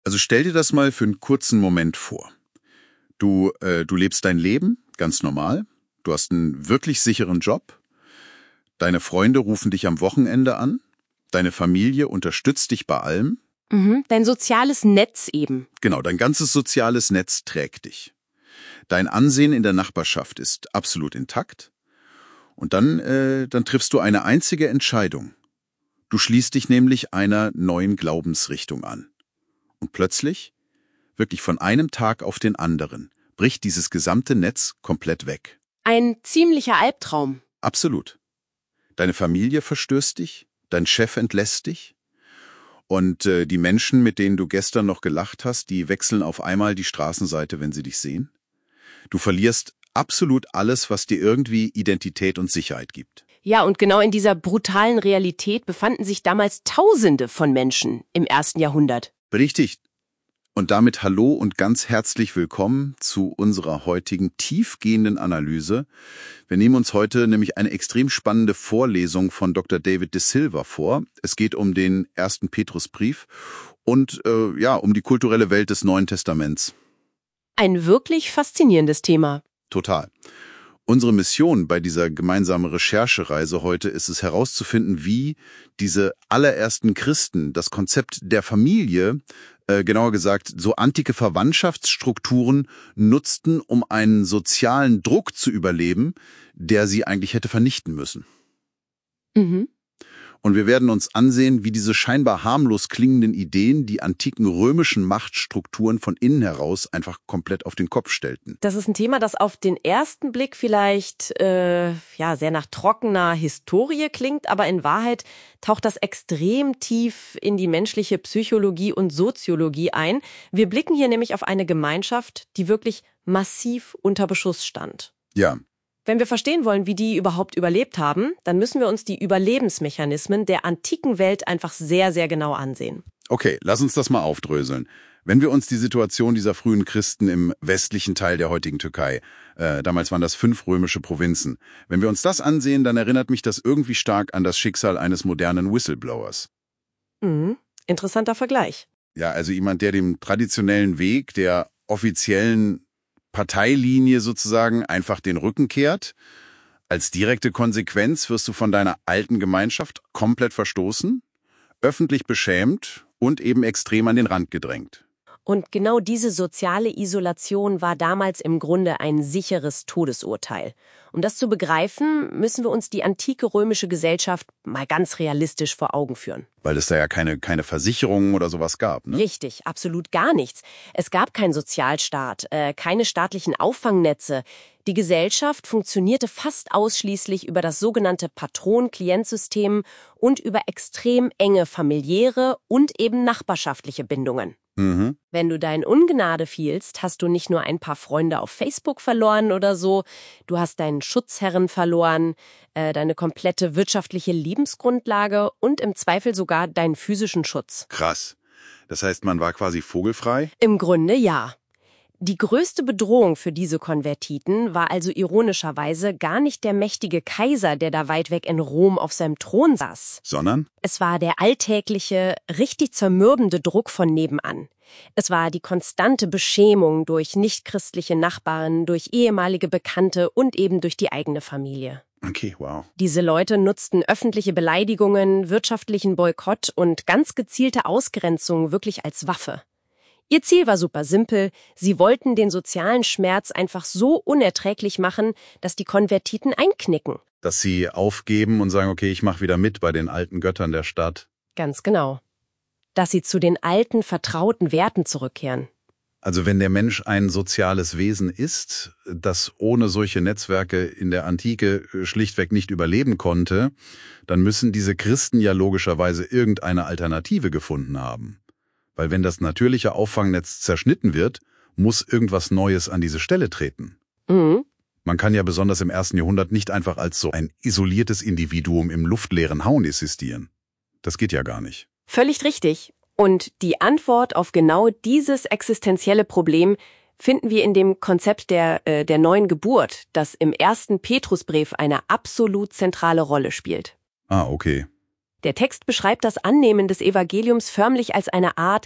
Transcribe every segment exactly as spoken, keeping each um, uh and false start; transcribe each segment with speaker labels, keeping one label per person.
Speaker 1: Also stell dir das mal für einen kurzen Moment vor. Du, äh, du lebst dein Leben ganz normal, du hast einen wirklich sicheren Job, deine Freunde rufen dich am Wochenende an, deine Familie unterstützt dich bei allem.
Speaker 2: Mhm, dein soziales Netz eben.
Speaker 1: Genau, dein ganzes soziales Netz trägt dich. Dein Ansehen in der Nachbarschaft ist absolut intakt. Und dann, äh, dann triffst du eine einzige Entscheidung. Du schließt dich nämlich einer neuen Glaubensrichtung an. Und plötzlich, wirklich von einem Tag auf den anderen, bricht dieses gesamte Netz komplett weg.
Speaker 2: Ein ziemlicher Albtraum.
Speaker 1: Absolut. Deine Familie verstößt dich, dein Chef entlässt dich und äh, die Menschen, mit denen du gestern noch gelacht hast, die wechseln auf einmal die Straßenseite, wenn sie dich sehen. Du verlierst absolut alles, was dir irgendwie Identität und Sicherheit gibt.
Speaker 2: Ja, und genau in dieser brutalen Realität befanden sich damals Tausende von Menschen im ersten Jahrhundert.
Speaker 1: Richtig. Und damit hallo und ganz herzlich willkommen zu unserer heutigen tiefgehenden Analyse. Wir nehmen uns heute nämlich eine extrem spannende Vorlesung von Doktor David de Silva vor. Es geht um den ersten Petrusbrief und äh, ja, um die kulturelle Welt des Neuen Testaments.
Speaker 2: Ein wirklich faszinierendes Thema.
Speaker 1: Total. Unsere Mission bei dieser gemeinsamen Recherchereise heute ist es herauszufinden, wie diese allerersten Christen das Konzept der Familie, äh, genauer gesagt so antike Verwandtschaftsstrukturen, nutzten, um einen sozialen Druck zu überleben, der sie eigentlich hätte vernichten müssen.
Speaker 2: Mhm.
Speaker 1: Und wir werden uns ansehen, wie diese scheinbar harmlos klingenden Ideen die antiken römischen Machtstrukturen von innen heraus einfach komplett auf den Kopf stellten.
Speaker 2: Das ist ein Thema, das auf den ersten Blick vielleicht äh, ja sehr nach trockener Historie klingt, aber in Wahrheit taucht das extrem tief in die menschliche Psychologie und Soziologie ein. Wir blicken hier nämlich auf eine Gemeinschaft, die wirklich massiv unter Beschuss stand.
Speaker 1: Ja.
Speaker 2: Wenn wir verstehen wollen, wie die überhaupt überlebt haben, dann müssen wir uns die Überlebensmechanismen der antiken Welt einfach sehr, sehr genau ansehen.
Speaker 1: Okay, lass uns das mal aufdröseln. Wenn wir uns die Situation dieser frühen Christen im westlichen Teil der heutigen Türkei, äh, damals waren das fünf römische Provinzen, wenn wir uns das ansehen, dann erinnert mich das irgendwie stark an das Schicksal eines modernen Whistleblowers.
Speaker 2: Mhm. Interessanter Vergleich.
Speaker 1: Ja, also jemand, der dem traditionellen Weg der offiziellen Parteilinie sozusagen einfach den Rücken kehrt. Als direkte Konsequenz wirst du von deiner alten Gemeinschaft komplett verstoßen, öffentlich beschämt und eben extrem an den Rand gedrängt.
Speaker 2: Und genau diese soziale Isolation war damals im Grunde ein sicheres Todesurteil. Um das zu begreifen, müssen wir uns die antike römische Gesellschaft mal ganz realistisch vor Augen führen.
Speaker 1: Weil es da ja keine, keine Versicherungen oder sowas gab, ne?
Speaker 2: Richtig, absolut gar nichts. Es gab keinen Sozialstaat, äh, keine staatlichen Auffangnetze. Die Gesellschaft funktionierte fast ausschließlich über das sogenannte Patron-Klient-System und über extrem enge familiäre und eben nachbarschaftliche Bindungen.
Speaker 1: Mhm.
Speaker 2: Wenn du da in Ungnade fielst, hast du nicht nur ein paar Freunde auf Facebook verloren oder so, du hast deinen Schutzherren verloren, äh, deine komplette wirtschaftliche Lebensgrundlage und im Zweifel sogar deinen physischen Schutz.
Speaker 1: Krass. Das heißt, man war quasi vogelfrei?
Speaker 2: Im Grunde ja. Die größte Bedrohung für diese Konvertiten war also ironischerweise gar nicht der mächtige Kaiser, der da weit weg in Rom auf seinem Thron saß.
Speaker 1: Sondern?
Speaker 2: Es war der alltägliche, richtig zermürbende Druck von nebenan. Es war die konstante Beschämung durch nichtchristliche Nachbarn, durch ehemalige Bekannte und eben durch die eigene Familie.
Speaker 1: Okay, wow.
Speaker 2: Diese Leute nutzten öffentliche Beleidigungen, wirtschaftlichen Boykott und ganz gezielte Ausgrenzung wirklich als Waffe. Ihr Ziel war super simpel, sie wollten den sozialen Schmerz einfach so unerträglich machen, dass die Konvertiten einknicken.
Speaker 1: Dass sie aufgeben und sagen, okay, ich mache wieder mit bei den alten Göttern der Stadt.
Speaker 2: Ganz genau. Dass sie zu den alten, vertrauten Werten zurückkehren.
Speaker 1: Also wenn der Mensch ein soziales Wesen ist, das ohne solche Netzwerke in der Antike schlichtweg nicht überleben konnte, dann müssen diese Christen ja logischerweise irgendeine Alternative gefunden haben. Weil wenn das natürliche Auffangnetz zerschnitten wird, muss irgendwas Neues an diese Stelle treten.
Speaker 2: Mhm.
Speaker 1: Man kann ja besonders im ersten Jahrhundert nicht einfach als so ein isoliertes Individuum im luftleeren Haun existieren. Das geht ja gar nicht.
Speaker 2: Völlig richtig. Und die Antwort auf genau dieses existenzielle Problem finden wir in dem Konzept der, äh, der neuen Geburt, das im ersten Petrusbrief eine absolut zentrale Rolle spielt.
Speaker 1: Ah, okay.
Speaker 2: Der Text beschreibt das Annehmen des Evangeliums förmlich als eine Art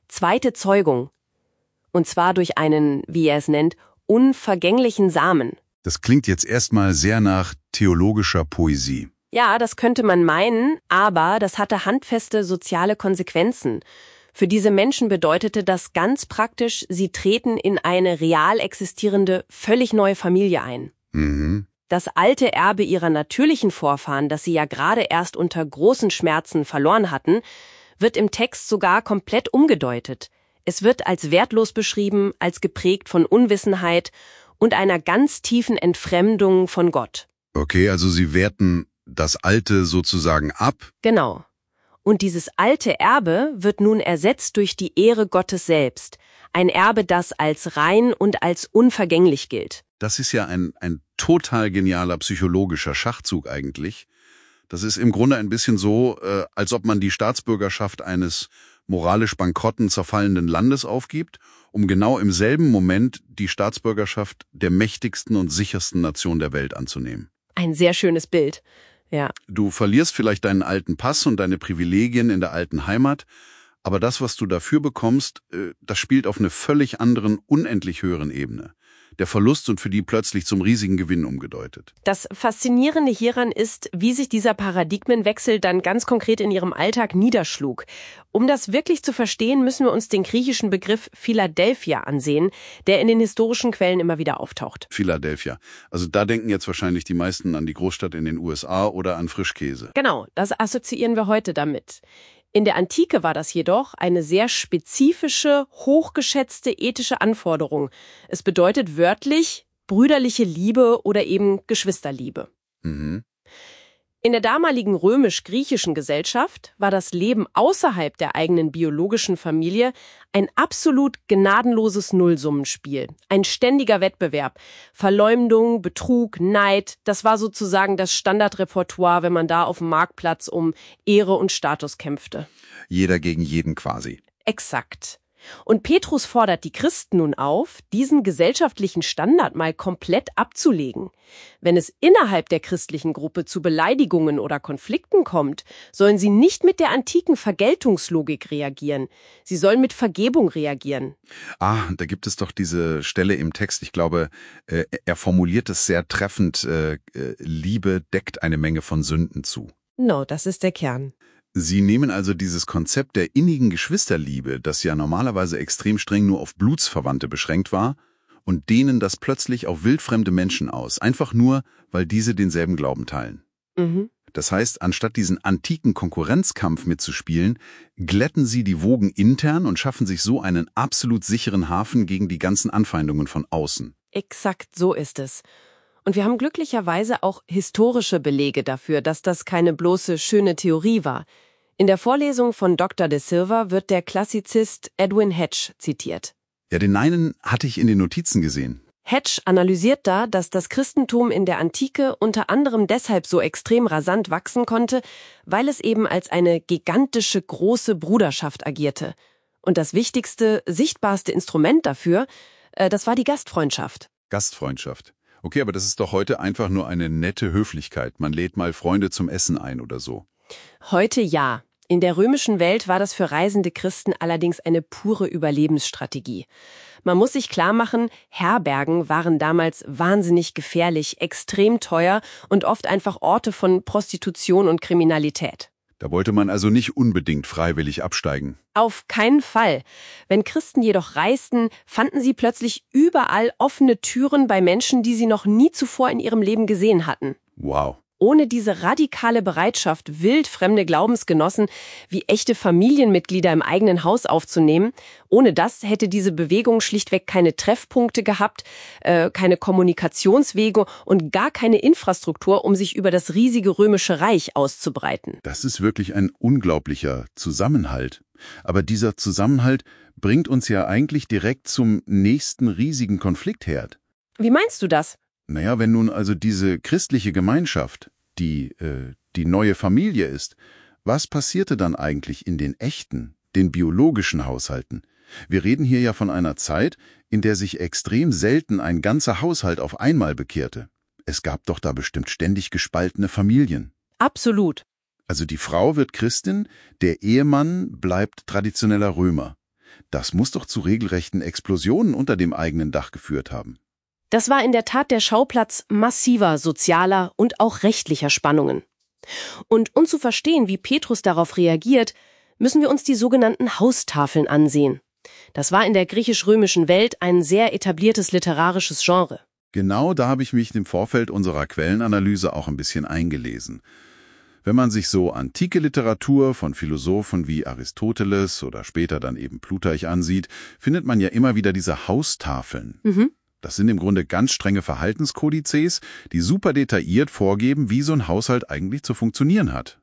Speaker 2: zweite Zeugung. Und zwar durch einen, wie er es nennt, unvergänglichen Samen.
Speaker 1: Das klingt jetzt erstmal sehr nach theologischer Poesie.
Speaker 2: Ja, das könnte man meinen, aber das hatte handfeste soziale Konsequenzen. Für diese Menschen bedeutete das ganz praktisch, sie treten in eine real existierende, völlig neue Familie ein.
Speaker 1: Mhm.
Speaker 2: Das alte Erbe ihrer natürlichen Vorfahren, das sie ja gerade erst unter großen Schmerzen verloren hatten, wird im Text sogar komplett umgedeutet. Es wird als wertlos beschrieben, als geprägt von Unwissenheit und einer ganz tiefen Entfremdung von Gott.
Speaker 1: Okay, also sie werten das Alte sozusagen ab?
Speaker 2: Genau. Und dieses alte Erbe wird nun ersetzt durch die Ehre Gottes selbst. Ein Erbe, das als rein und als unvergänglich gilt.
Speaker 1: Das ist ja ein, ein total genialer psychologischer Schachzug eigentlich. Das ist im Grunde ein bisschen so, äh, als ob man die Staatsbürgerschaft eines moralisch bankrotten, zerfallenden Landes aufgibt, um genau im selben Moment die Staatsbürgerschaft der mächtigsten und sichersten Nation der Welt anzunehmen.
Speaker 2: Ein sehr schönes Bild, ja.
Speaker 1: Du verlierst vielleicht deinen alten Pass und deine Privilegien in der alten Heimat, aber das, was du dafür bekommst, äh, das spielt auf einer völlig anderen, unendlich höheren Ebene. Der Verlust und für die plötzlich zum riesigen Gewinn umgedeutet.
Speaker 2: Das Faszinierende hieran ist, wie sich dieser Paradigmenwechsel dann ganz konkret in ihrem Alltag niederschlug. Um das wirklich zu verstehen, müssen wir uns den griechischen Begriff Philadelphia ansehen, der in den historischen Quellen immer wieder auftaucht.
Speaker 1: Philadelphia. Also da denken jetzt wahrscheinlich die meisten an die Großstadt in den U S A oder an Frischkäse.
Speaker 2: Genau, das assoziieren wir heute damit. In der Antike war das jedoch eine sehr spezifische, hochgeschätzte ethische Anforderung. Es bedeutet wörtlich brüderliche Liebe oder eben Geschwisterliebe.
Speaker 1: Mhm.
Speaker 2: In der damaligen römisch-griechischen Gesellschaft war das Leben außerhalb der eigenen biologischen Familie ein absolut gnadenloses Nullsummenspiel, ein ständiger Wettbewerb. Verleumdung, Betrug, Neid, das war sozusagen das Standardrepertoire, wenn man da auf dem Marktplatz um Ehre und Status kämpfte.
Speaker 1: Jeder gegen jeden quasi.
Speaker 2: Exakt. Und Petrus fordert die Christen nun auf, diesen gesellschaftlichen Standard mal komplett abzulegen. Wenn es innerhalb der christlichen Gruppe zu Beleidigungen oder Konflikten kommt, sollen sie nicht mit der antiken Vergeltungslogik reagieren. Sie sollen mit Vergebung reagieren.
Speaker 1: Ah, da gibt es doch diese Stelle im Text, ich glaube, äh, er formuliert es sehr treffend, äh, äh, Liebe deckt eine Menge von Sünden zu.
Speaker 2: No, das ist der Kern.
Speaker 1: Sie nehmen also dieses Konzept der innigen Geschwisterliebe, das ja normalerweise extrem streng nur auf Blutsverwandte beschränkt war, und dehnen das plötzlich auf wildfremde Menschen aus, einfach nur, weil diese denselben Glauben teilen.
Speaker 2: Mhm.
Speaker 1: Das heißt, anstatt diesen antiken Konkurrenzkampf mitzuspielen, glätten sie die Wogen intern und schaffen sich so einen absolut sicheren Hafen gegen die ganzen Anfeindungen von außen.
Speaker 2: Exakt so ist es. Und wir haben glücklicherweise auch historische Belege dafür, dass das keine bloße schöne Theorie war. In der Vorlesung von Doktor de Silva wird der Klassizist Edwin Hedge zitiert.
Speaker 1: Ja, den einen hatte ich in den Notizen gesehen.
Speaker 2: Hedge analysiert da, dass das Christentum in der Antike unter anderem deshalb so extrem rasant wachsen konnte, weil es eben als eine gigantische große Bruderschaft agierte. Und das wichtigste, sichtbarste Instrument dafür, äh, das war die Gastfreundschaft.
Speaker 1: Gastfreundschaft. Okay, aber das ist doch heute einfach nur eine nette Höflichkeit. Man lädt mal Freunde zum Essen ein oder so.
Speaker 2: Heute ja. In der römischen Welt war das für reisende Christen allerdings eine pure Überlebensstrategie. Man muss sich klar machen, Herbergen waren damals wahnsinnig gefährlich, extrem teuer und oft einfach Orte von Prostitution und Kriminalität.
Speaker 1: Da wollte man also nicht unbedingt freiwillig absteigen.
Speaker 2: Auf keinen Fall. Wenn Christen jedoch reisten, fanden sie plötzlich überall offene Türen bei Menschen, die sie noch nie zuvor in ihrem Leben gesehen hatten.
Speaker 1: Wow.
Speaker 2: Ohne diese radikale Bereitschaft, wildfremde Glaubensgenossen wie echte Familienmitglieder im eigenen Haus aufzunehmen, ohne das hätte diese Bewegung schlichtweg keine Treffpunkte gehabt, äh, keine Kommunikationswege und gar keine Infrastruktur, um sich über das riesige römische Reich auszubreiten.
Speaker 1: Das ist wirklich ein unglaublicher Zusammenhalt. Aber dieser Zusammenhalt bringt uns ja eigentlich direkt zum nächsten riesigen Konfliktherd.
Speaker 2: Wie meinst du das?
Speaker 1: Naja, wenn nun also diese christliche Gemeinschaft, die, äh, die neue Familie ist, was passierte dann eigentlich in den echten, den biologischen Haushalten? Wir reden hier ja von einer Zeit, in der sich extrem selten ein ganzer Haushalt auf einmal bekehrte. Es gab doch da bestimmt ständig gespaltene Familien.
Speaker 2: Absolut.
Speaker 1: Also die Frau wird Christin, der Ehemann bleibt traditioneller Römer. Das muss doch zu regelrechten Explosionen unter dem eigenen Dach geführt haben.
Speaker 2: Das war in der Tat der Schauplatz massiver sozialer und auch rechtlicher Spannungen. Und um zu verstehen, wie Petrus darauf reagiert, müssen wir uns die sogenannten Haustafeln ansehen. Das war in der griechisch-römischen Welt ein sehr etabliertes literarisches Genre.
Speaker 1: Genau, da habe ich mich im Vorfeld unserer Quellenanalyse auch ein bisschen eingelesen. Wenn man sich so antike Literatur von Philosophen wie Aristoteles oder später dann eben Plutarch ansieht, findet man ja immer wieder diese Haustafeln.
Speaker 2: Mhm.
Speaker 1: Das sind im Grunde ganz strenge Verhaltenskodizes, die super detailliert vorgeben, wie so ein Haushalt eigentlich zu funktionieren hat.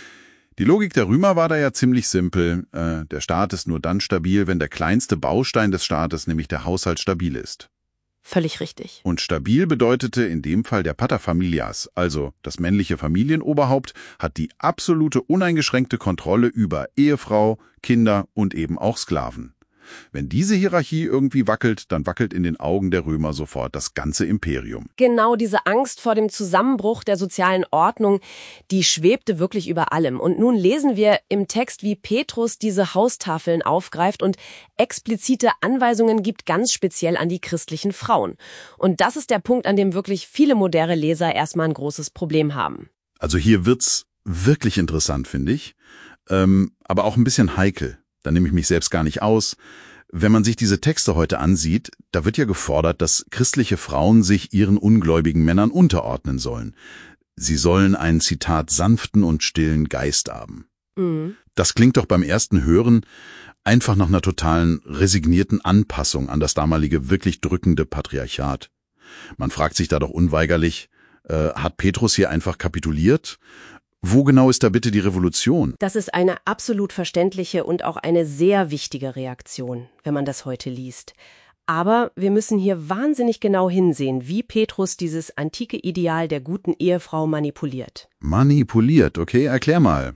Speaker 1: Die Logik der Römer war da ja ziemlich simpel. Äh, der Staat ist nur dann stabil, wenn der kleinste Baustein des Staates, nämlich der Haushalt, stabil ist.
Speaker 2: Völlig richtig.
Speaker 1: Und stabil bedeutete in dem Fall der Paterfamilias, also das männliche Familienoberhaupt, hat die absolute uneingeschränkte Kontrolle über Ehefrau, Kinder und eben auch Sklaven. Wenn diese Hierarchie irgendwie wackelt, dann wackelt in den Augen der Römer sofort das ganze Imperium.
Speaker 2: Genau, diese Angst vor dem Zusammenbruch der sozialen Ordnung, die schwebte wirklich über allem. Und nun lesen wir im Text, wie Petrus diese Haustafeln aufgreift und explizite Anweisungen gibt, ganz speziell an die christlichen Frauen. Und das ist der Punkt, an dem wirklich viele moderne Leser erstmal ein großes Problem haben.
Speaker 1: Also hier wird's wirklich interessant, finde ich, ähm, aber auch ein bisschen heikel. Da nehme ich mich selbst gar nicht aus. Wenn man sich diese Texte heute ansieht, da wird ja gefordert, dass christliche Frauen sich ihren ungläubigen Männern unterordnen sollen. Sie sollen einen, Zitat, sanften und stillen Geist haben.
Speaker 2: Mhm.
Speaker 1: Das klingt doch beim ersten Hören einfach nach einer totalen resignierten Anpassung an das damalige wirklich drückende Patriarchat. Man fragt sich da doch unweigerlich, äh, hat Petrus hier einfach kapituliert? Wo genau ist da bitte die Revolution?
Speaker 2: Das ist eine absolut verständliche und auch eine sehr wichtige Reaktion, wenn man das heute liest. Aber wir müssen hier wahnsinnig genau hinsehen, wie Petrus dieses antike Ideal der guten Ehefrau manipuliert.
Speaker 1: Manipuliert, okay, erklär mal.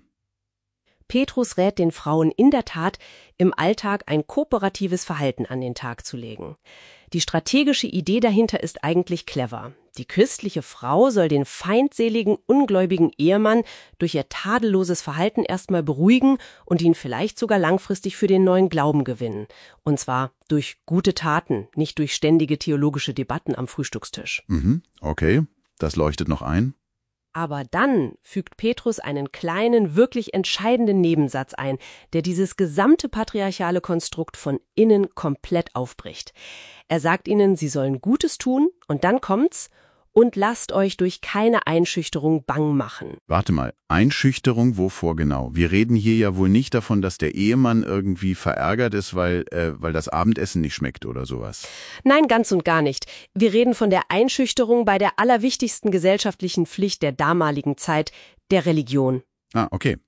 Speaker 2: Petrus rät den Frauen in der Tat, im Alltag ein kooperatives Verhalten an den Tag zu legen. Die strategische Idee dahinter ist eigentlich clever. Die christliche Frau soll den feindseligen, ungläubigen Ehemann durch ihr tadelloses Verhalten erstmal beruhigen und ihn vielleicht sogar langfristig für den neuen Glauben gewinnen. Und zwar durch gute Taten, nicht durch ständige theologische Debatten am Frühstückstisch.
Speaker 1: Mhm, okay, das leuchtet noch ein.
Speaker 2: Aber dann fügt Petrus einen kleinen, wirklich entscheidenden Nebensatz ein, der dieses gesamte patriarchale Konstrukt von innen komplett aufbricht. Er sagt ihnen, sie sollen Gutes tun, und dann kommt's, und lasst euch durch keine Einschüchterung bang machen.
Speaker 1: Warte mal, Einschüchterung wovor genau? Wir reden hier ja wohl nicht davon, dass der Ehemann irgendwie verärgert ist, weil, äh, weil das Abendessen nicht schmeckt oder sowas.
Speaker 2: Nein, ganz und gar nicht. Wir reden von der Einschüchterung bei der allerwichtigsten gesellschaftlichen Pflicht der damaligen Zeit, der Religion.
Speaker 1: Ah, okay.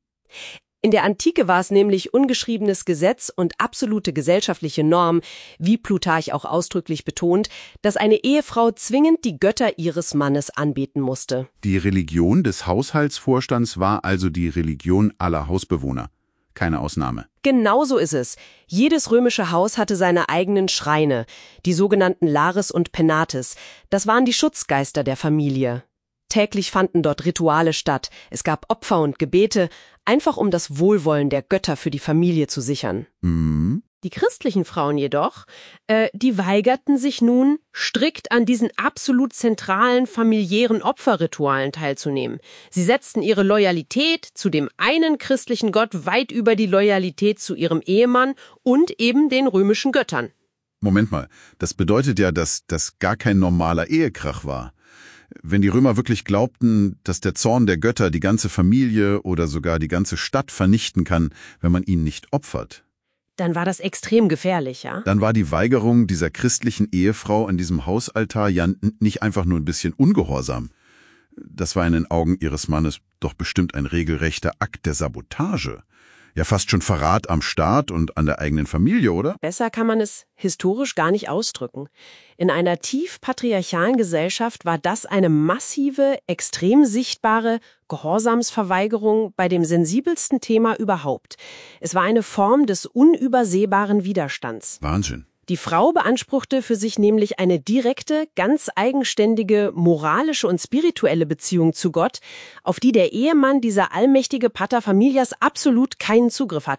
Speaker 2: In der Antike war es nämlich ungeschriebenes Gesetz und absolute gesellschaftliche Norm, wie Plutarch auch ausdrücklich betont, dass eine Ehefrau zwingend die Götter ihres Mannes anbeten musste.
Speaker 1: Die Religion des Haushaltsvorstands war also die Religion aller Hausbewohner. Keine Ausnahme.
Speaker 2: Genau so ist es. Jedes römische Haus hatte seine eigenen Schreine, die sogenannten Lares und Penates. Das waren die Schutzgeister der Familie. Täglich fanden dort Rituale statt, es gab Opfer und Gebete, einfach um das Wohlwollen der Götter für die Familie zu sichern.
Speaker 1: Mhm.
Speaker 2: Die christlichen Frauen jedoch, äh, die weigerten sich nun, strikt an diesen absolut zentralen familiären Opferritualen teilzunehmen. Sie setzten ihre Loyalität zu dem einen christlichen Gott weit über die Loyalität zu ihrem Ehemann und eben den römischen Göttern.
Speaker 1: Moment mal, das bedeutet ja, dass das gar kein normaler Ehekrach war. Wenn die Römer wirklich glaubten, dass der Zorn der Götter die ganze Familie oder sogar die ganze Stadt vernichten kann, wenn man ihn nicht opfert,
Speaker 2: dann war das extrem gefährlich, ja?
Speaker 1: Dann war die Weigerung dieser christlichen Ehefrau an diesem Hausaltar ja nicht einfach nur ein bisschen ungehorsam. Das war in den Augen ihres Mannes doch bestimmt ein regelrechter Akt der Sabotage. Ja, fast schon Verrat am Staat und an der eigenen Familie, oder?
Speaker 2: Besser kann man es historisch gar nicht ausdrücken. In einer tief patriarchalen Gesellschaft war das eine massive, extrem sichtbare Gehorsamsverweigerung bei dem sensibelsten Thema überhaupt. Es war eine Form des unübersehbaren Widerstands.
Speaker 1: Wahnsinn.
Speaker 2: Die Frau beanspruchte für sich nämlich eine direkte, ganz eigenständige, moralische und spirituelle Beziehung zu Gott, auf die der Ehemann, dieser allmächtige Pater Familias, absolut keinen Zugriff hatte.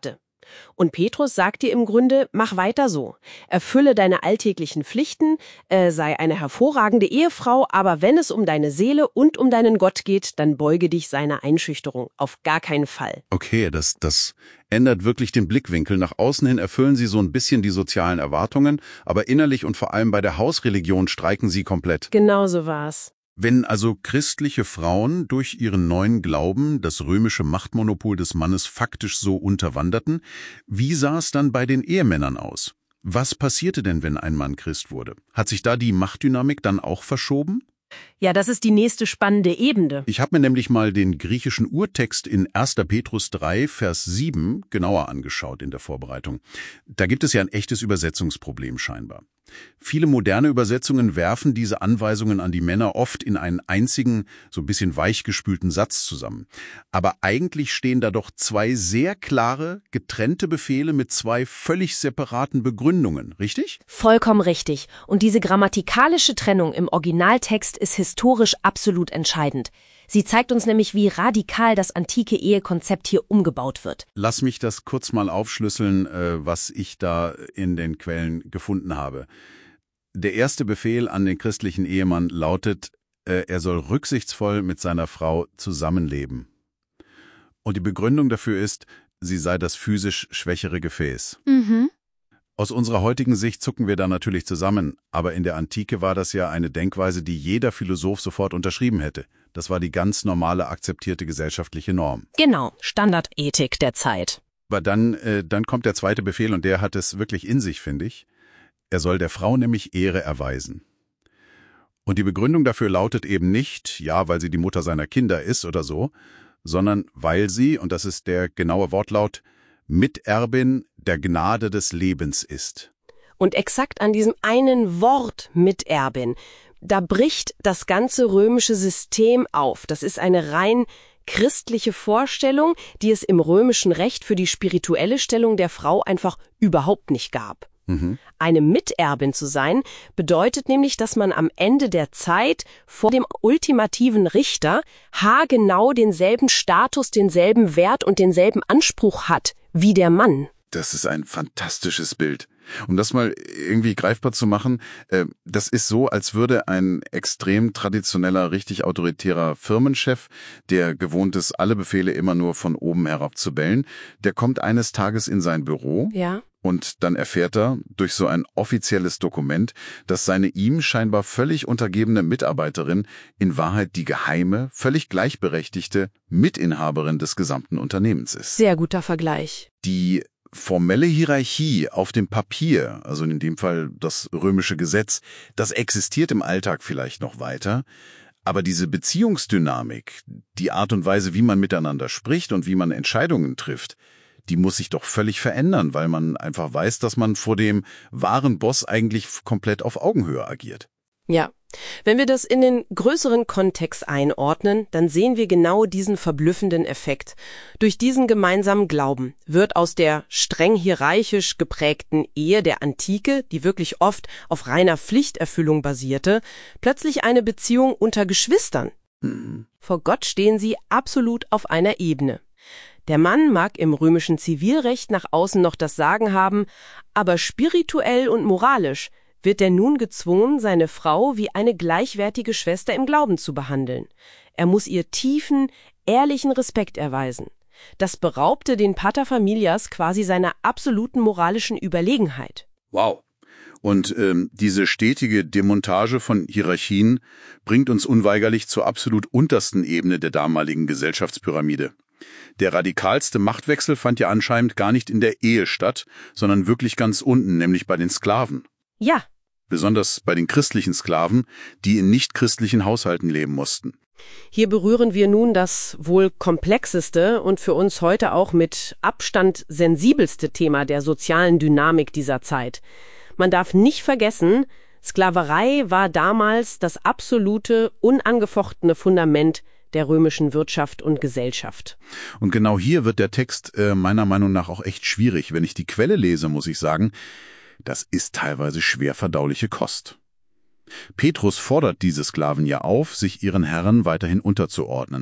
Speaker 3: Und Petrus sagt dir im Grunde, mach weiter so. Erfülle deine alltäglichen Pflichten, äh, sei eine hervorragende Ehefrau, aber wenn es um deine Seele und um deinen Gott geht, dann beuge dich seiner Einschüchterung. Auf gar keinen Fall.
Speaker 1: Okay, das, das ändert wirklich den Blickwinkel. Nach außen hin erfüllen sie so ein bisschen die sozialen Erwartungen, aber innerlich und vor allem bei der Hausreligion streiken sie komplett.
Speaker 3: Genau so war's.
Speaker 1: Wenn also christliche Frauen durch ihren neuen Glauben das römische Machtmonopol des Mannes faktisch so unterwanderten, wie sah es dann bei den Ehemännern aus? Was passierte denn, wenn ein Mann Christ wurde? Hat sich da die Machtdynamik dann auch verschoben?
Speaker 3: Ja, das ist die nächste spannende Ebene.
Speaker 1: Ich habe mir nämlich mal den griechischen Urtext in erster Petrus drei, Vers sieben genauer angeschaut in der Vorbereitung. Da gibt es ja ein echtes Übersetzungsproblem scheinbar. Viele moderne Übersetzungen werfen diese Anweisungen an die Männer oft in einen einzigen, so ein bisschen weichgespülten Satz zusammen. Aber eigentlich stehen da doch zwei sehr klare, getrennte Befehle mit zwei völlig separaten Begründungen, richtig?
Speaker 3: Vollkommen richtig. Und diese grammatikalische Trennung im Originaltext ist historisch absolut entscheidend. Sie zeigt uns nämlich, wie radikal das antike Ehekonzept hier umgebaut wird.
Speaker 1: Lass mich das kurz mal aufschlüsseln, was ich da in den Quellen gefunden habe. Der erste Befehl an den christlichen Ehemann lautet, er soll rücksichtsvoll mit seiner Frau zusammenleben. Und die Begründung dafür ist, sie sei das physisch schwächere Gefäß.
Speaker 3: Mhm.
Speaker 1: Aus unserer heutigen Sicht zucken wir da natürlich zusammen, aber in der Antike war das ja eine Denkweise, die jeder Philosoph sofort unterschrieben hätte. Das war die ganz normale, akzeptierte gesellschaftliche Norm.
Speaker 3: Genau, Standardethik der Zeit.
Speaker 1: Aber dann, äh, dann kommt der zweite Befehl und der hat es wirklich in sich, finde ich. Er soll der Frau nämlich Ehre erweisen. Und die Begründung dafür lautet eben nicht, ja, weil sie die Mutter seiner Kinder ist oder so, sondern weil sie, und das ist der genaue Wortlaut, Miterbin der Gnade des Lebens ist.
Speaker 3: Und exakt an diesem einen Wort Miterbin, da bricht das ganze römische System auf. Das ist eine rein christliche Vorstellung, die es im römischen Recht für die spirituelle Stellung der Frau einfach überhaupt nicht gab.
Speaker 1: Mhm.
Speaker 3: Eine Miterbin zu sein, bedeutet nämlich, dass man am Ende der Zeit vor dem ultimativen Richter haargenau denselben Status, denselben Wert und denselben Anspruch hat wie der Mann.
Speaker 1: Das ist ein fantastisches Bild. Um das mal irgendwie greifbar zu machen, äh, das ist so, als würde ein extrem traditioneller, richtig autoritärer Firmenchef, der gewohnt ist, alle Befehle immer nur von oben herab zu bellen, der kommt eines Tages in sein Büro.
Speaker 3: Ja.
Speaker 1: Und dann erfährt er durch so ein offizielles Dokument, dass seine ihm scheinbar völlig untergebene Mitarbeiterin in Wahrheit die geheime, völlig gleichberechtigte Mitinhaberin des gesamten Unternehmens ist.
Speaker 3: Sehr guter Vergleich.
Speaker 1: Die formelle Hierarchie auf dem Papier, also in dem Fall das römische Gesetz, das existiert im Alltag vielleicht noch weiter, aber diese Beziehungsdynamik, die Art und Weise, wie man miteinander spricht und wie man Entscheidungen trifft, die muss sich doch völlig verändern, weil man einfach weiß, dass man vor dem wahren Boss eigentlich komplett auf Augenhöhe agiert.
Speaker 3: Ja. Wenn wir das in den größeren Kontext einordnen, dann sehen wir genau diesen verblüffenden Effekt. Durch diesen gemeinsamen Glauben wird aus der streng hierarchisch geprägten Ehe der Antike, die wirklich oft auf reiner Pflichterfüllung basierte, plötzlich eine Beziehung unter Geschwistern.
Speaker 1: Mhm.
Speaker 3: Vor Gott stehen sie absolut auf einer Ebene. Der Mann mag im römischen Zivilrecht nach außen noch das Sagen haben, aber spirituell und moralisch wird er nun gezwungen, seine Frau wie eine gleichwertige Schwester im Glauben zu behandeln. Er muss ihr tiefen, ehrlichen Respekt erweisen. Das beraubte den Paterfamilias quasi seiner absoluten moralischen Überlegenheit.
Speaker 1: Wow. Und ähm, diese stetige Demontage von Hierarchien bringt uns unweigerlich zur absolut untersten Ebene der damaligen Gesellschaftspyramide. Der radikalste Machtwechsel fand ja anscheinend gar nicht in der Ehe statt, sondern wirklich ganz unten, nämlich bei den Sklaven.
Speaker 3: Ja.
Speaker 1: Besonders bei den christlichen Sklaven, die in nicht-christlichen Haushalten leben mussten.
Speaker 3: Hier berühren wir nun das wohl komplexeste und für uns heute auch mit Abstand sensibelste Thema der sozialen Dynamik dieser Zeit. Man darf nicht vergessen, Sklaverei war damals das absolute, unangefochtene Fundament der römischen Wirtschaft und Gesellschaft.
Speaker 1: Und genau hier wird der Text äh, meiner Meinung nach auch echt schwierig. Wenn ich die Quelle lese, muss ich sagen, das ist teilweise schwer verdauliche Kost. Petrus fordert diese Sklaven ja auf, sich ihren Herren weiterhin unterzuordnen.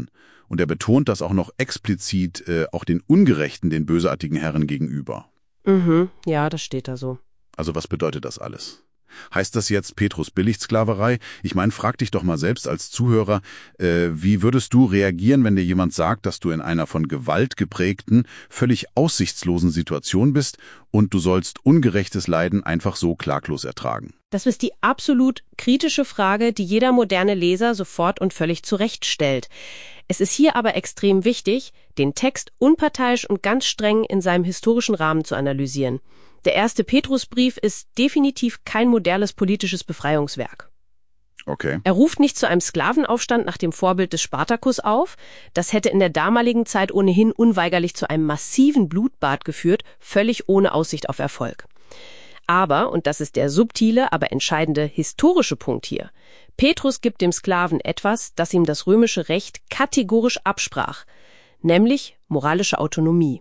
Speaker 1: Und er betont das auch noch explizit äh, auch den ungerechten, den bösartigen Herren gegenüber.
Speaker 3: Mhm, ja, das steht da so.
Speaker 1: Also was bedeutet das alles? Heißt das jetzt, Petrus billigt Sklaverei? Ich meine, frag dich doch mal selbst als Zuhörer, äh, wie würdest du reagieren, wenn dir jemand sagt, dass du in einer von Gewalt geprägten, völlig aussichtslosen Situation bist und du sollst ungerechtes Leiden einfach so klaglos ertragen?
Speaker 3: Das ist die absolut kritische Frage, die jeder moderne Leser sofort und völlig zurecht stellt. Es ist hier aber extrem wichtig, den Text unparteiisch und ganz streng in seinem historischen Rahmen zu analysieren. Der erste Petrusbrief ist definitiv kein modernes politisches Befreiungswerk.
Speaker 1: Okay.
Speaker 3: Er ruft nicht zu einem Sklavenaufstand nach dem Vorbild des Spartakus auf. Das hätte in der damaligen Zeit ohnehin unweigerlich zu einem massiven Blutbad geführt, völlig ohne Aussicht auf Erfolg. Aber, und das ist der subtile, aber entscheidende historische Punkt hier, Petrus gibt dem Sklaven etwas, das ihm das römische Recht kategorisch absprach, nämlich moralische Autonomie.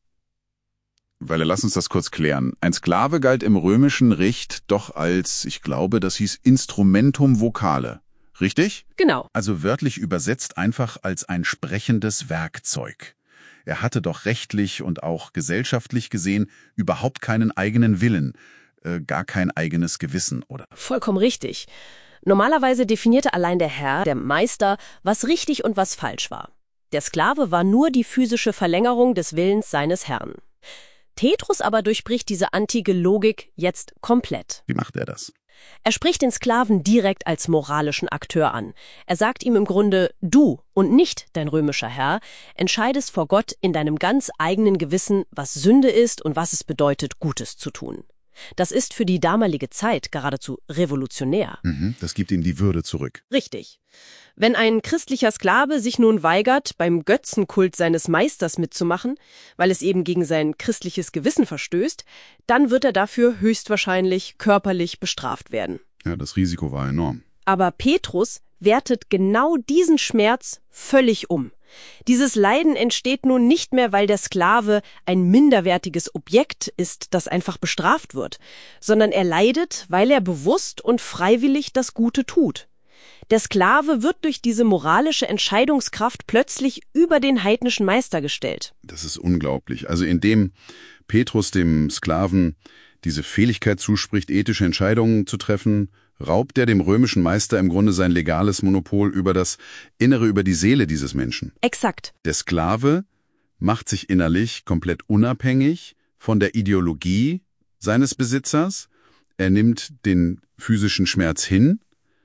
Speaker 1: Weil, lass uns das kurz klären. Ein Sklave galt im römischen Recht doch als, ich glaube, das hieß Instrumentum vocale. Richtig?
Speaker 3: Genau.
Speaker 1: Also wörtlich übersetzt einfach als ein sprechendes Werkzeug. Er hatte doch rechtlich und auch gesellschaftlich gesehen überhaupt keinen eigenen Willen, äh, gar kein eigenes Gewissen, oder?
Speaker 3: Vollkommen richtig. Normalerweise definierte allein der Herr, der Meister, was richtig und was falsch war. Der Sklave war nur die physische Verlängerung des Willens seines Herrn. Petrus aber durchbricht diese antike Logik jetzt komplett.
Speaker 1: Wie macht er das?
Speaker 3: Er spricht den Sklaven direkt als moralischen Akteur an. Er sagt ihm im Grunde, du und nicht dein römischer Herr entscheidest vor Gott in deinem ganz eigenen Gewissen, was Sünde ist und was es bedeutet, Gutes zu tun. Das ist für die damalige Zeit geradezu revolutionär.
Speaker 1: Mhm, das gibt ihm die Würde zurück.
Speaker 3: Richtig. Wenn ein christlicher Sklave sich nun weigert, beim Götzenkult seines Meisters mitzumachen, weil es eben gegen sein christliches Gewissen verstößt, dann wird er dafür höchstwahrscheinlich körperlich bestraft werden.
Speaker 1: Ja, das Risiko war enorm.
Speaker 3: Aber Petrus wertet genau diesen Schmerz völlig um. Dieses Leiden entsteht nun nicht mehr, weil der Sklave ein minderwertiges Objekt ist, das einfach bestraft wird, sondern er leidet, weil er bewusst und freiwillig das Gute tut. Der Sklave wird durch diese moralische Entscheidungskraft plötzlich über den heidnischen Meister gestellt.
Speaker 1: Das ist unglaublich. Also indem Petrus dem Sklaven diese Fähigkeit zuspricht, ethische Entscheidungen zu treffen, raubt er dem römischen Meister im Grunde sein legales Monopol über das Innere, über die Seele dieses Menschen.
Speaker 3: Exakt.
Speaker 1: Der Sklave macht sich innerlich komplett unabhängig von der Ideologie seines Besitzers. Er nimmt den physischen Schmerz hin,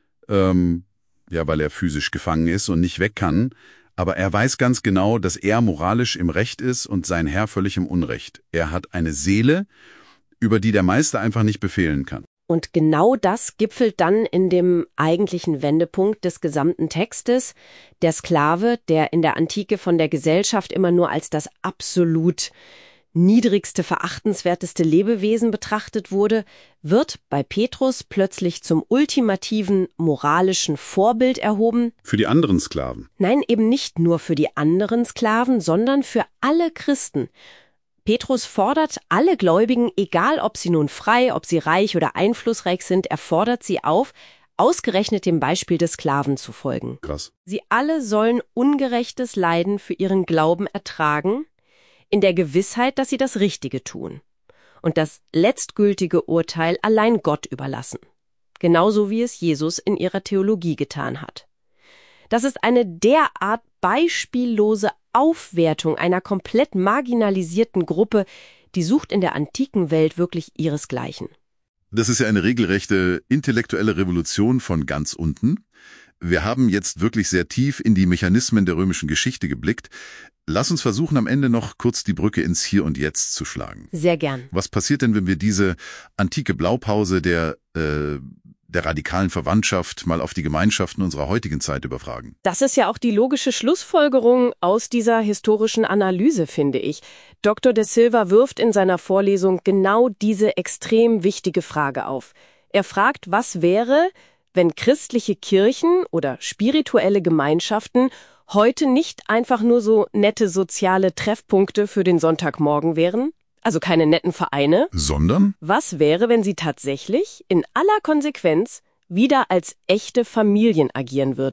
Speaker 1: ähm, ja, weil er physisch gefangen ist und nicht weg kann. Aber er weiß ganz genau, dass er moralisch im Recht ist und sein Herr völlig im Unrecht. Er hat eine Seele, über die der Meister einfach nicht befehlen kann.
Speaker 3: Und genau das gipfelt dann in dem eigentlichen Wendepunkt des gesamten Textes. Der Sklave, der in der Antike von der Gesellschaft immer nur als das absolut niedrigste, verachtenswerteste Lebewesen betrachtet wurde, wird bei Petrus plötzlich zum ultimativen moralischen Vorbild erhoben.
Speaker 1: Für die anderen Sklaven?
Speaker 3: Nein, eben nicht nur für die anderen Sklaven, sondern für alle Christen. Petrus fordert alle Gläubigen, egal ob sie nun frei, ob sie reich oder einflussreich sind, er fordert sie auf, ausgerechnet dem Beispiel des Sklaven zu folgen.
Speaker 1: Krass.
Speaker 3: Sie alle sollen ungerechtes Leiden für ihren Glauben ertragen, in der Gewissheit, dass sie das Richtige tun und das letztgültige Urteil allein Gott überlassen, genauso wie es Jesus in ihrer Theologie getan hat. Das ist eine derart beispiellose Aufwertung einer komplett marginalisierten Gruppe, die sucht in der antiken Welt wirklich ihresgleichen.
Speaker 1: Das ist ja eine regelrechte intellektuelle Revolution von ganz unten. Wir haben jetzt wirklich sehr tief in die Mechanismen der römischen Geschichte geblickt. Lass uns versuchen, am Ende noch kurz die Brücke ins Hier und Jetzt zu schlagen.
Speaker 3: Sehr gern.
Speaker 1: Was passiert denn, wenn wir diese antike Blaupause der, äh, der radikalen Verwandtschaft mal auf die Gemeinschaften unserer heutigen Zeit überfragen?
Speaker 3: Das ist ja auch die logische Schlussfolgerung aus dieser historischen Analyse, finde ich. Doktor de Silva wirft in seiner Vorlesung genau diese extrem wichtige Frage auf. Er fragt, was wäre, wenn christliche Kirchen oder spirituelle Gemeinschaften heute nicht einfach nur so nette soziale Treffpunkte für den Sonntagmorgen wären? Also keine netten Vereine?
Speaker 1: Sondern?
Speaker 3: Was wäre, wenn sie tatsächlich in aller Konsequenz wieder als echte Familien agieren würden?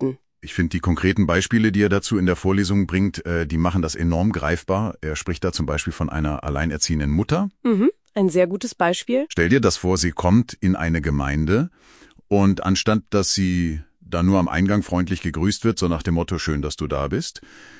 Speaker 1: Ich finde die konkreten Beispiele, die er dazu in der Vorlesung bringt, äh, die machen das enorm greifbar. Er spricht da zum Beispiel von einer alleinerziehenden Mutter.
Speaker 3: Mhm, ein sehr gutes Beispiel.
Speaker 1: Stell dir das vor, sie kommt in eine Gemeinde und anstatt, dass sie da nur am Eingang freundlich gegrüßt wird, so nach dem Motto, schön, dass du da bist,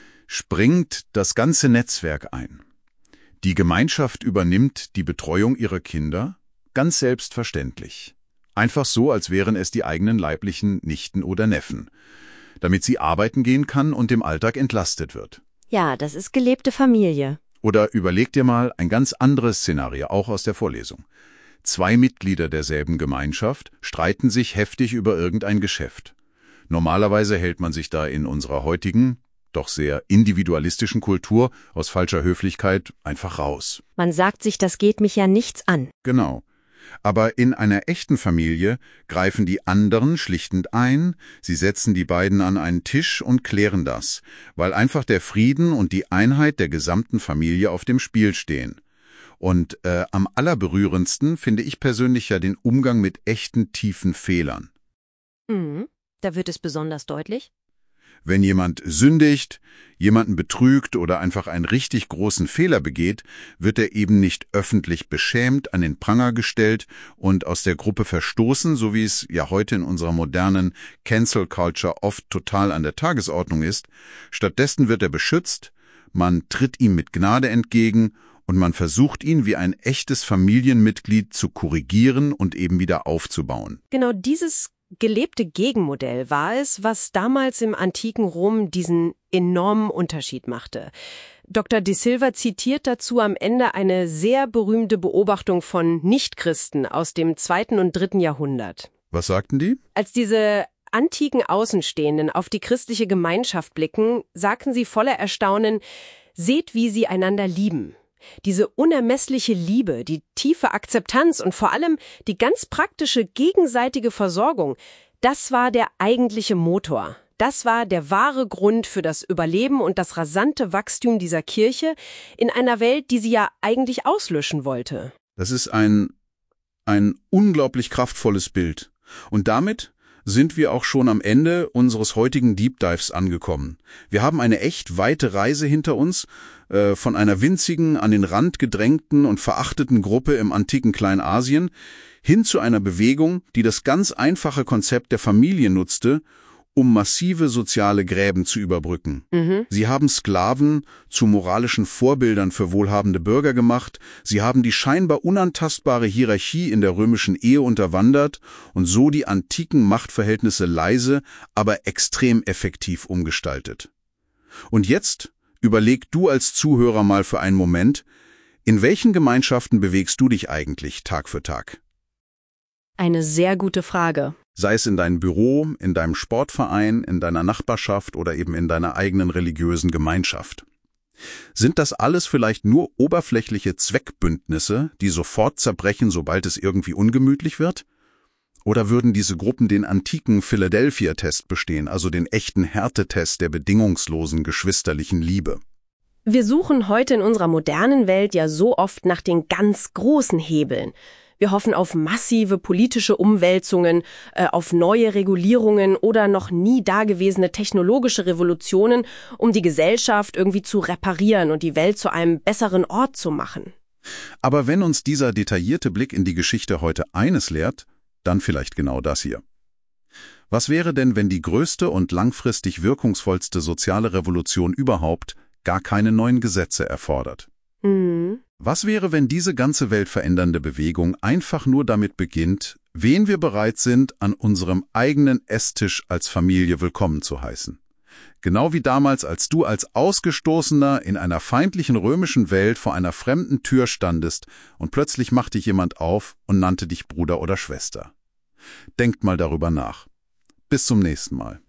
Speaker 1: springt das ganze Netzwerk ein. Die Gemeinschaft übernimmt die Betreuung ihrer Kinder ganz selbstverständlich. Einfach so, als wären es die eigenen leiblichen Nichten oder Neffen, damit sie arbeiten gehen kann und im Alltag entlastet wird.
Speaker 2: Ja, das ist gelebte Familie.
Speaker 1: Oder überleg dir mal ein ganz anderes Szenario, auch aus der Vorlesung. Zwei Mitglieder derselben Gemeinschaft streiten sich heftig über irgendein Geschäft. Normalerweise hält man sich da in unserer heutigen, doch sehr individualistischen Kultur aus falscher Höflichkeit einfach raus.
Speaker 2: Man sagt sich, das geht mich ja nichts an.
Speaker 1: Genau. Aber in einer echten Familie greifen die anderen schlichtend ein, sie setzen die beiden an einen Tisch und klären das, weil einfach der Frieden und die Einheit der gesamten Familie auf dem Spiel stehen. Und äh, am allerberührendsten finde ich persönlich ja den Umgang mit echten tiefen Fehlern.
Speaker 2: Mhm. Da wird es besonders deutlich.
Speaker 1: Wenn jemand sündigt, jemanden betrügt oder einfach einen richtig großen Fehler begeht, wird er eben nicht öffentlich beschämt, an den Pranger gestellt und aus der Gruppe verstoßen, so wie es ja heute in unserer modernen Cancel Culture oft total an der Tagesordnung ist. Stattdessen wird er beschützt, man tritt ihm mit Gnade entgegen und man versucht ihn wie ein echtes Familienmitglied zu korrigieren und eben wieder aufzubauen.
Speaker 3: Genau dieses gelebte Gegenmodell war es, was damals im antiken Rom diesen enormen Unterschied machte. Doktor De Silva zitiert dazu am Ende eine sehr berühmte Beobachtung von Nichtchristen aus dem zweiten und dritten Jahrhundert.
Speaker 1: Was sagten die?
Speaker 3: Als diese antiken Außenstehenden auf die christliche Gemeinschaft blicken, sagten sie voller Erstaunen: Seht, wie sie einander lieben. Diese unermessliche Liebe, die tiefe Akzeptanz und vor allem die ganz praktische gegenseitige Versorgung, das war der eigentliche Motor. Das war der wahre Grund für das Überleben und das rasante Wachstum dieser Kirche in einer Welt, die sie ja eigentlich auslöschen wollte.
Speaker 1: Das ist ein, ein unglaublich kraftvolles Bild. Und damit sind wir auch schon am Ende unseres heutigen Deep Dives angekommen. Wir haben eine echt weite Reise hinter uns, äh, von einer winzigen, an den Rand gedrängten und verachteten Gruppe im antiken Kleinasien hin zu einer Bewegung, die das ganz einfache Konzept der Familie nutzte, um massive soziale Gräben zu überbrücken. Mhm. Sie haben Sklaven zu moralischen Vorbildern für wohlhabende Bürger gemacht, sie haben die scheinbar unantastbare Hierarchie in der römischen Ehe unterwandert und so die antiken Machtverhältnisse leise, aber extrem effektiv umgestaltet. Und jetzt überleg du als Zuhörer mal für einen Moment, in welchen Gemeinschaften bewegst du dich eigentlich Tag für Tag?
Speaker 3: Eine sehr gute Frage.
Speaker 1: Sei es in deinem Büro, in deinem Sportverein, in deiner Nachbarschaft oder eben in deiner eigenen religiösen Gemeinschaft. Sind das alles vielleicht nur oberflächliche Zweckbündnisse, die sofort zerbrechen, sobald es irgendwie ungemütlich wird? Oder würden diese Gruppen den antiken Philadelphia-Test bestehen, also den echten Härtetest der bedingungslosen geschwisterlichen Liebe?
Speaker 3: Wir suchen heute in unserer modernen Welt ja so oft nach den ganz großen Hebeln. Wir hoffen auf massive politische Umwälzungen, äh, auf neue Regulierungen oder noch nie dagewesene technologische Revolutionen, um die Gesellschaft irgendwie zu reparieren und die Welt zu einem besseren Ort zu machen.
Speaker 1: Aber wenn uns dieser detaillierte Blick in die Geschichte heute eines lehrt, dann vielleicht genau das hier. Was wäre denn, wenn die größte und langfristig wirkungsvollste soziale Revolution überhaupt gar keine neuen Gesetze erfordert?
Speaker 3: Mhm.
Speaker 1: Was wäre, wenn diese ganze weltverändernde Bewegung einfach nur damit beginnt, wen wir bereit sind, an unserem eigenen Esstisch als Familie willkommen zu heißen? Genau wie damals, als du als Ausgestoßener in einer feindlichen römischen Welt vor einer fremden Tür standest und plötzlich machte dich jemand auf und nannte dich Bruder oder Schwester. Denkt mal darüber nach. Bis zum nächsten Mal.